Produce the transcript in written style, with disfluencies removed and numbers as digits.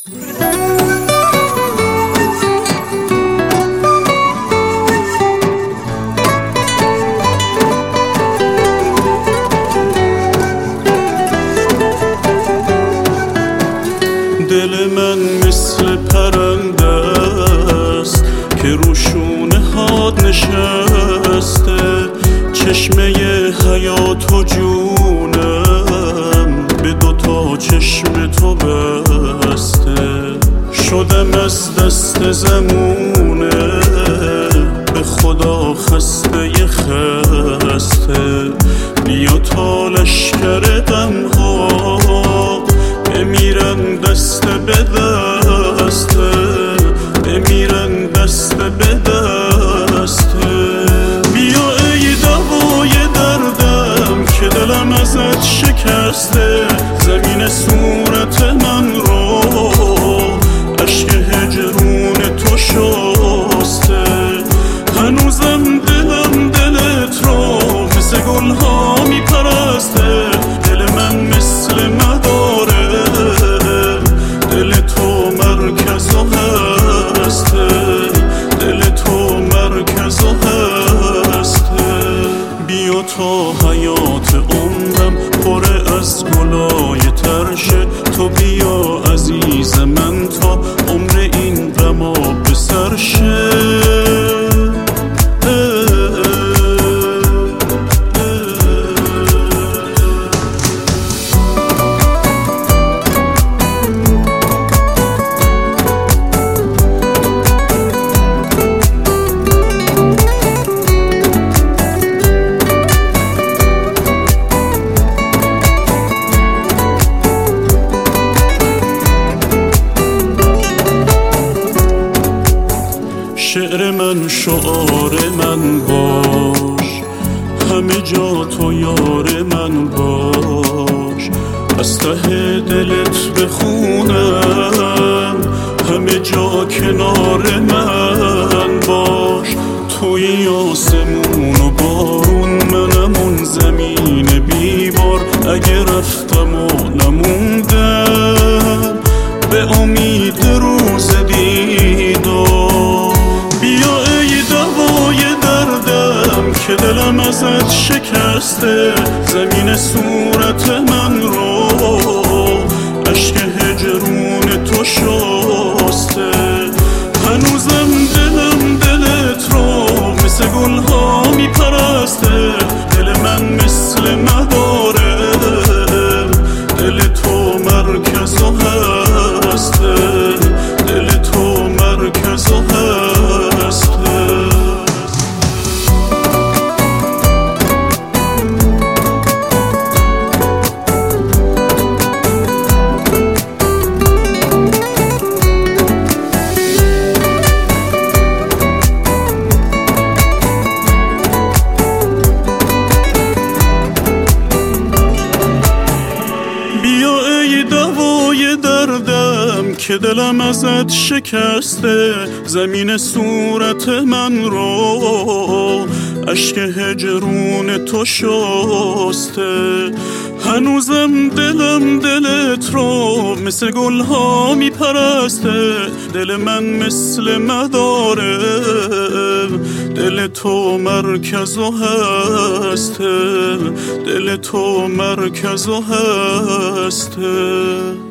دل من مثل پرنده است که رو شونه هات نشسته، چشمه حیات و جونم به دوتا چشم تو بسته. شدم از دست زمونه به خدا خسته خسته، بیا تا لشکر غمها بمیرن دست به دسته، بمیرن دست به دسته. بیا ای دوای دردم که دلم ازت شکسته، زمین صورت من رو اشک هجرون تو شسته. هنوزم دلم دلت رو مثل گلها میپرسته، دل من مثل مداره، دل تو مرکز و هسته، دل تو مرکز و هسته. بیا تا حیات عمرم پر از گلای ترشه، تو بیا عزیز من تا عمر این غما به سر شه. شعر من شعار من باش، همه جا تو یار من باش. از ته دلت بخونم همه جا کنار من باش. توی آسمون و بارون، منم اون زمین بیبار. اگه رفتم و نموندم به امید روز دیدار، بیا ای دوای دردم که دلم ازت شکسته، زمین صورت من رو اشک هجرون تو شسته. هنوزم دلم دلت رو مثل گلها میپرسته، دل من مثل مداره، دل تو مرکز و هسته، دل تو مرکز و هسته. بیا ای دوای دردم که دلم ازت شکسته، زمین صورت من رو اشک هجرون تو شسته. هنوزم دلم دلت رو مثل گلها میپرسته، دل من مثل مداره، دل تو مرکز و هسته، دل تو مرکز و هسته.